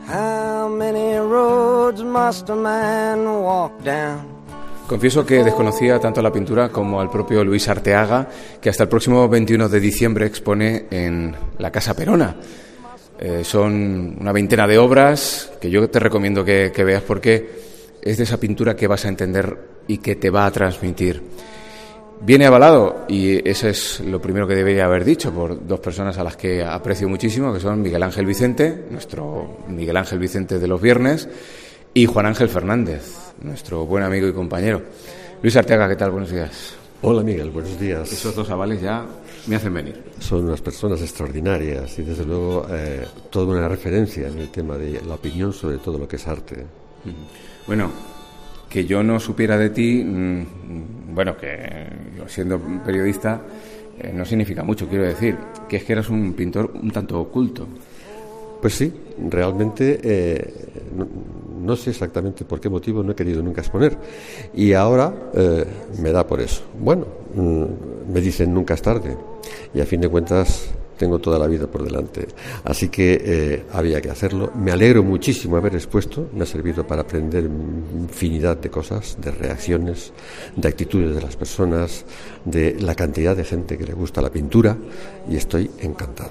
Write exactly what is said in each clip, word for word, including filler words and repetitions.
How many roads must a man walk down? Confieso que desconocía tanto la pintura como al propio Luis Arteaga, que hasta el próximo veintiuno de diciembre expone en la Casa Perona. Eh, son una veintena de obras que yo te recomiendo que, que veas, porque es de esa pintura que vas a entender y que te va a transmitir. Viene avalado, y eso es lo primero que debería haber dicho, por dos personas a las que aprecio muchísimo, que son Miguel Ángel Vicente, nuestro Miguel Ángel Vicente de los viernes, y Juan Ángel Fernández, nuestro buen amigo y compañero. Luis Arteaga, ¿qué tal? Buenos días. Hola, Miguel, buenos días. Esos dos avales ya me hacen venir. Son unas personas extraordinarias y, desde luego, eh, toda una referencia en el tema de la opinión sobre todo lo que es arte. Bueno, que yo no supiera de ti, mmm, bueno, que yo siendo periodista eh, no significa mucho, quiero decir, que es que eras un pintor un tanto oculto. Pues sí, realmente eh, no, no sé exactamente por qué motivo no he querido nunca exponer, y ahora eh, me da por eso. Bueno, mmm, me dicen nunca es tarde, y a fin de cuentas tengo toda la vida por delante, así que eh, había que hacerlo. Me alegro muchísimo haber expuesto, me ha servido para aprender infinidad de cosas, de reacciones, de actitudes de las personas, de la cantidad de gente que le gusta la pintura, y estoy encantado.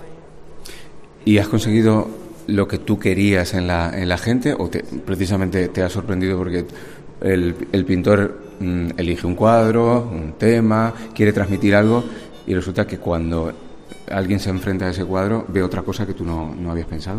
¿Y has conseguido lo que tú querías en la, en la gente, o te, precisamente te ha sorprendido porque el, el pintor mmm, elige un cuadro, un tema, quiere transmitir algo, y resulta que cuando alguien se enfrenta a ese cuadro ve otra cosa que tú no, no habías pensado?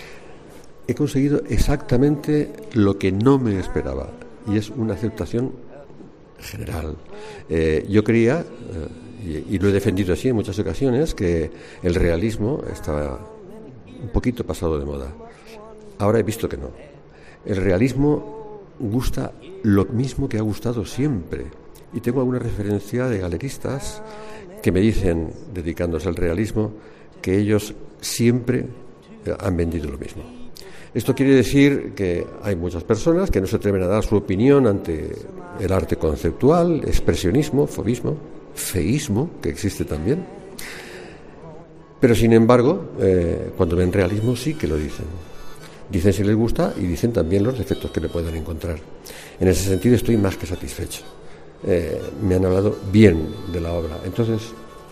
He conseguido exactamente lo que no me esperaba, y es una aceptación general. Eh, yo creía, eh, y, y lo he defendido así en muchas ocasiones, que el realismo estaba un poquito pasado de moda. Ahora he visto que no. El realismo gusta lo mismo que ha gustado siempre, y tengo alguna referencia de galeristas que me dicen, dedicándose al realismo, que ellos siempre han vendido lo mismo. Esto quiere decir que hay muchas personas que no se atreven a dar su opinión ante el arte conceptual, expresionismo, fobismo, feísmo, que existe también. Pero, sin embargo, eh, cuando ven realismo sí que lo dicen. Dicen si les gusta y dicen también los defectos que le puedan encontrar. En ese sentido estoy más que satisfecho. Eh, me han hablado bien de la obra. Entonces,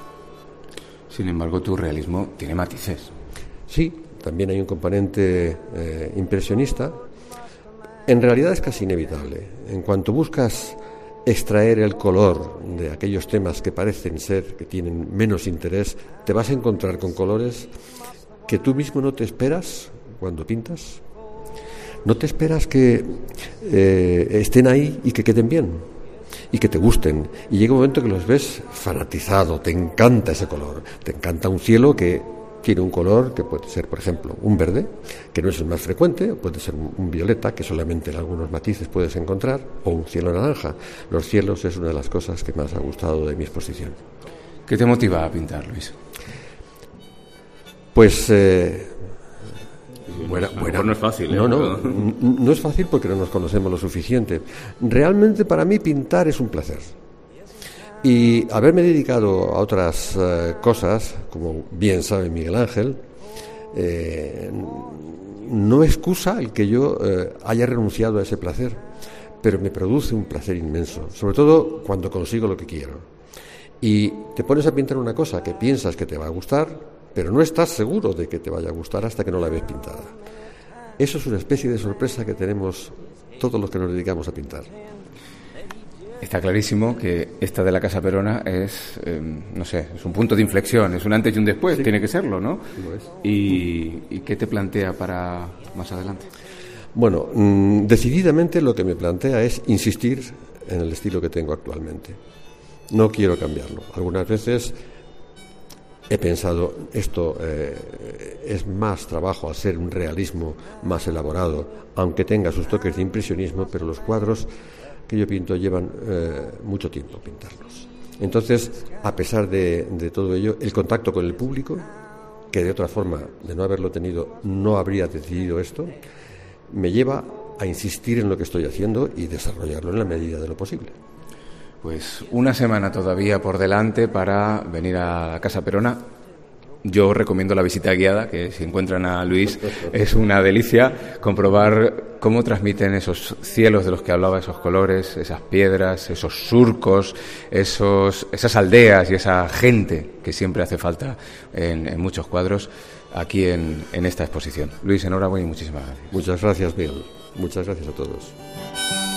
sin embargo, tu realismo tiene matices. Sí, también hay un componente eh, impresionista. En realidad es casi inevitable. En cuanto buscas extraer el color de aquellos temas que parecen ser, que tienen menos interés, te vas a encontrar con colores que tú mismo no te esperas cuando pintas. No te esperas que eh, estén ahí y que queden bien y que te gusten, y llega un momento que los ves fanatizado, te encanta ese color, te encanta un cielo que tiene un color que puede ser, por ejemplo, un verde, que no es el más frecuente, puede ser un violeta, que solamente en algunos matices puedes encontrar, o un cielo naranja. Los cielos es una de las cosas que más ha gustado de mi exposición. ¿Qué te motiva a pintar, Luis? Pues eh, Bueno, bueno, no es fácil, ¿eh? No, no, no es fácil porque no nos conocemos lo suficiente. Realmente para mí pintar es un placer. Y haberme dedicado a otras eh, cosas, como bien sabe Miguel Ángel, eh, no excusa el que yo eh, haya renunciado a ese placer, pero me produce un placer inmenso, sobre todo cuando consigo lo que quiero. Y te pones a pintar una cosa que piensas que te va a gustar, pero no estás seguro de que te vaya a gustar hasta que no la ves pintada. Eso es una especie de sorpresa que tenemos todos los que nos dedicamos a pintar. Está clarísimo que esta de la Casa Perona es, eh, no sé, es un punto de inflexión, es un antes y un después, sí. Tiene que serlo, ¿no? Lo es. ¿Y, ¿Y qué te plantea para más adelante? Bueno, mmm, decididamente lo que me plantea es insistir en el estilo que tengo actualmente. No quiero cambiarlo. Algunas veces he pensado, esto eh, es más trabajo hacer un realismo más elaborado, aunque tenga sus toques de impresionismo, pero los cuadros que yo pinto llevan eh, mucho tiempo pintarlos. Entonces, a pesar de, de todo ello, el contacto con el público, que de otra forma, de no haberlo tenido, no habría decidido esto, me lleva a insistir en lo que estoy haciendo y desarrollarlo en la medida de lo posible. Pues una semana todavía por delante para venir a la Casa Perona. yo recomiendo la visita guiada, que si encuentran a Luis es una delicia comprobar cómo transmiten esos cielos de los que hablaba, esos colores, esas piedras, esos surcos, esos, esas aldeas y esa gente que siempre hace falta en, en muchos cuadros aquí en, en esta exposición. Luis, enhorabuena y muchísimas gracias. Muchas gracias, Miguel. Muchas gracias a todos.